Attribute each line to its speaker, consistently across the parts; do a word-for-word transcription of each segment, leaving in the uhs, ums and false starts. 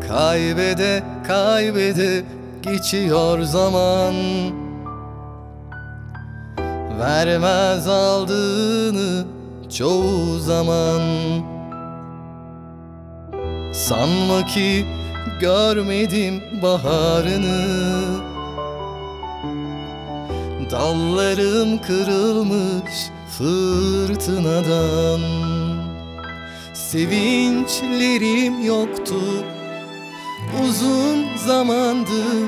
Speaker 1: Kaybede kaybede geçiyor zaman, vermez aldığını çoğu zaman. Sanma ki görmedim baharını, dallarım kırılmış fırtınadan. Sevinçlerim yoktu uzun zamandır,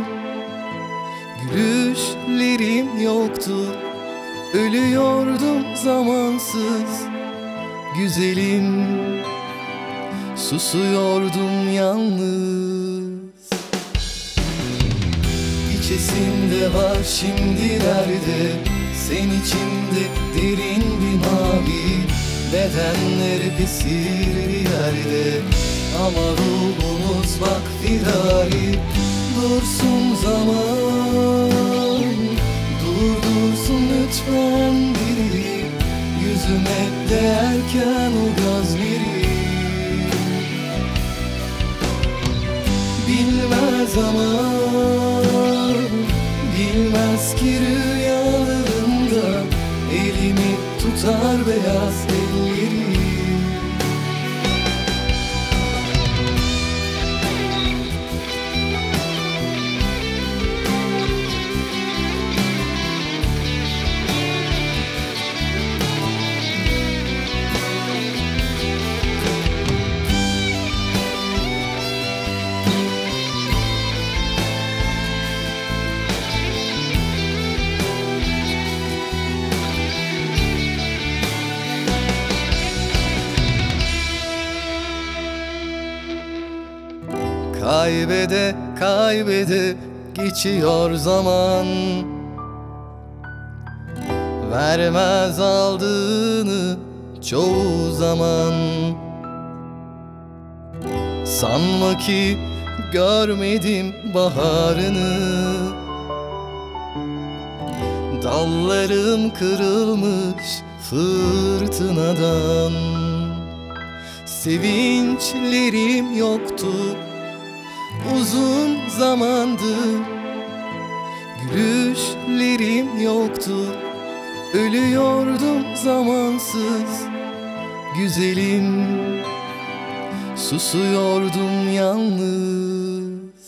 Speaker 1: gülüşlerim yoktu, ölüyordum zamansız. Güzelim, susuyordum yalnız. İçesimde var şimdilerde, sen içimde derin bir mavi. Bedenler esir bir yerde, ama ruhumuz bak firari. Dursun zaman, durdursun lütfen biri, yüzüme değerken o gözleri. Bilmez ama, bilmez ki rüyalarında elimi tutar beyaz elleri. Kaybede kaybede geçiyor zaman, vermez aldığını çoğu zaman. Sanma ki görmedim baharını, dallarım kırılmış fırtınadan. Sevinçlerim yoktu uzun zamandır, gülüşlerim yoktu, ölüyordum zamansız. Güzelim, susuyordum yalnız.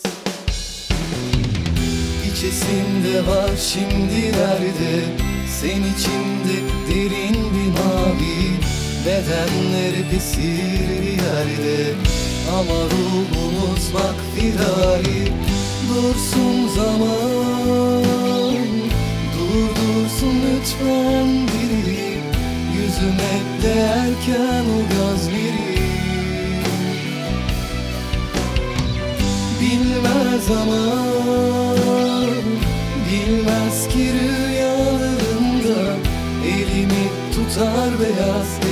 Speaker 1: İçesimde var şimdilerde, sen içimde derin bir mavi. Bedenler esir bir yerde, ama ruhumuz bak firari. Dursun zaman, durdursun lütfen biri, yüzüme değerken o gözleri. Bilmez ama, bilmez ki rüyalarında elimi tutar beyaz